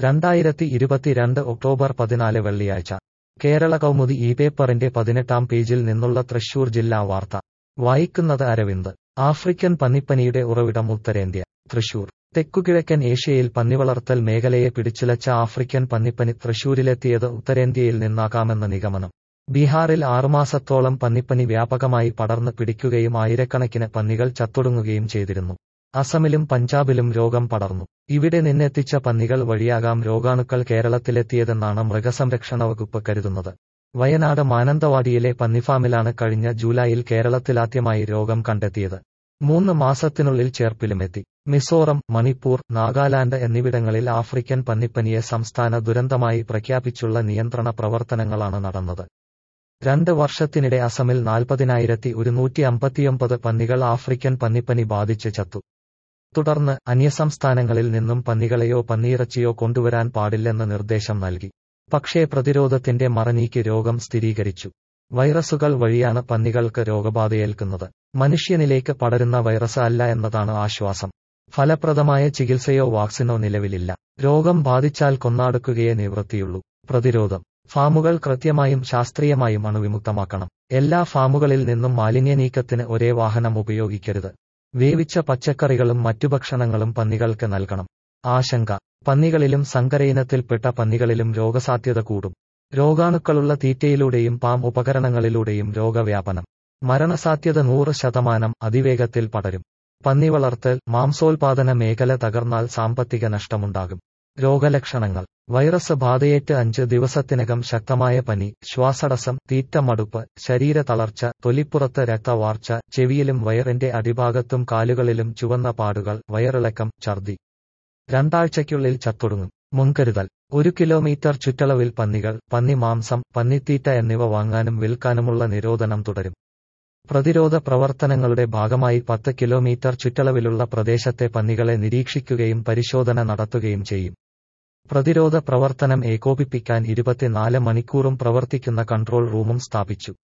2022 October 14 വെള്ളിയാഴ്ച കേരള കൗമുദി ഈ പേപ്പറിന്റെ 18-ാം പേജിൽ നിന്നുള്ള തൃശൂർ ജില്ലാ വാർത്ത വായിക്കുന്നത് അരവിന്ദ്. ആഫ്രിക്കൻ പന്നിപ്പനിയുടെ ഉറവിടം ഉത്തരേന്ത്യ. തൃശൂർ. തെക്കുകിഴക്കൻ ഏഷ്യയിൽ പന്നിവളർത്തൽ മേഖലയെ പിടിച്ചുലച്ച ആഫ്രിക്കൻ പന്നിപ്പനി തൃശൂരിലെത്തിയത് ഉത്തരേന്ത്യയിൽ നിന്നാകാമെന്ന നിഗമനം. ബീഹാറിൽ 6 മാസത്തോളം പന്നിപ്പനി വ്യാപകമായി പടർന്ന് പിടിക്കുകയും ആയിരക്കണക്കിന് പന്നികൾ ചത്തൊടുങ്ങുകയും ചെയ്തിരുന്നു. അസമിലും പഞ്ചാബിലും രോഗം പടർന്നു. ഇവിടെ നിന്നെത്തിച്ച പന്നികൾ വഴിയാകാം രോഗാണുക്കൾ കേരളത്തിലെത്തിയതെന്നാണ് മൃഗസംരക്ഷണ വകുപ്പ് കരുതുന്നത്. വയനാട് മാനന്തവാടിയിലെ പന്നിഫാമിലാണ് കഴിഞ്ഞ ജൂലൈയിൽ കേരളത്തിലാദ്യമായി രോഗം കണ്ടെത്തിയത്. 3 മാസത്തിനുള്ളിൽ ചേർപ്പിലുമെത്തി. മിസോറം, മണിപ്പൂർ, നാഗാലാൻഡ് എന്നിവിടങ്ങളിൽ ആഫ്രിക്കൻ പന്നിപ്പനിയെ സംസ്ഥാന ദുരന്തമായി പ്രഖ്യാപിച്ചുള്ള നിയന്ത്രണ പ്രവർത്തനങ്ങളാണ് നടന്നത്. 2 വർഷത്തിനിടെ അസമിൽ 40,159 പന്നികൾ ആഫ്രിക്കൻ പന്നിപ്പനി ബാധിച്ച് ചത്തു. തുടർന്ന് അന്യസംസ്ഥാനങ്ങളിൽ നിന്നും പന്നികളെയോ പന്നിയിറച്ചിയോ കൊണ്ടുവരാൻ പാടില്ലെന്ന് നിർദ്ദേശം നൽകി. പക്ഷേ പ്രതിരോധത്തിന്റെ മറനീക്കി രോഗം സ്ഥിരീകരിച്ചു. വൈറസുകൾ വഴിയാണ് പന്നികൾക്ക് രോഗബാധയേൽക്കുന്നത്. മനുഷ്യനിലേക്ക് പടരുന്ന വൈറസ് അല്ല എന്നതാണ് ആശ്വാസം. ഫലപ്രദമായ ചികിത്സയോ വാക്സിനോ നിലവിലില്ല. രോഗം ബാധിച്ചാൽ കൊന്നൊടുക്കുകയേ നിവൃത്തിയുള്ളൂ. പ്രതിരോധം. ഫാമുകൾ കൃത്യമായും ശാസ്ത്രീയമായും അണുവിമുക്തമാക്കണം. എല്ലാ ഫാമുകളിൽ നിന്നും മാലിന്യനീക്കത്തിന് ഒരേ വാഹനം ഉപയോഗിക്കരുത്. വേവിച്ച പച്ചക്കറികളും മറ്റു ഭക്ഷണങ്ങളും പന്നികൾക്ക് നൽകണം. ആശങ്ക. പന്നികളിലും സങ്കരയിനത്തിൽപ്പെട്ട പന്നികളിലും രോഗസാധ്യത കൂടും. രോഗാണുക്കളുള്ള തീറ്റയിലൂടെയും പാം ഉപകരണങ്ങളിലൂടെയും രോഗവ്യാപനം. മരണസാധ്യത 100%. അതിവേഗത്തിൽ പടരും. പന്നി വളർത്തൽ, മാംസോൽപാദന മേഖല തകർന്നാൽ സാമ്പത്തിക നഷ്ടമുണ്ടാകും. രോഗലക്ഷണങ്ങൾ. വൈറസ് ബാധയേറ്റ് 5 ദിവസത്തിനകം ശക്തമായ പനി, ശ്വാസതടസ്സം, തീറ്റ മടുപ്പ്, ശരീര തളർച്ച, തൊലിപ്പുറത്ത് രക്തവാർച്ച, ചെവിയിലും വയറിന്റെ അടിഭാഗത്തും കാലുകളിലും ചുവന്ന പാടുകൾ, വയറിളക്കം, ഛർദി. 2 ആഴ്ചയ്ക്കുള്ളിൽ ചത്തൊടുങ്ങും. മുൻകരുതൽ. 1 കിലോമീറ്റർ ചുറ്റളവിൽ പന്നികൾ, പന്നി മാംസം, പന്നിത്തീറ്റ എന്നിവ വാങ്ങാനും വിൽക്കാനുമുള്ള നിരോധനം തുടരും. പ്രതിരോധ പ്രവർത്തനങ്ങളുടെ ഭാഗമായി 10 കിലോമീറ്റർ ചുറ്റളവിലുള്ള പ്രദേശത്തെ പന്നികളെ നിരീക്ഷിക്കുകയും പരിശോധന നടത്തുകയും ചെയ്യും. പ്രതിരോധ പ്രവർത്തനം ഏകോപിപ്പിക്കാൻ 24 മണിക്കൂറും പ്രവർത്തിക്കുന്ന കൺട്രോൾ റൂമും സ്ഥാപിച്ചു.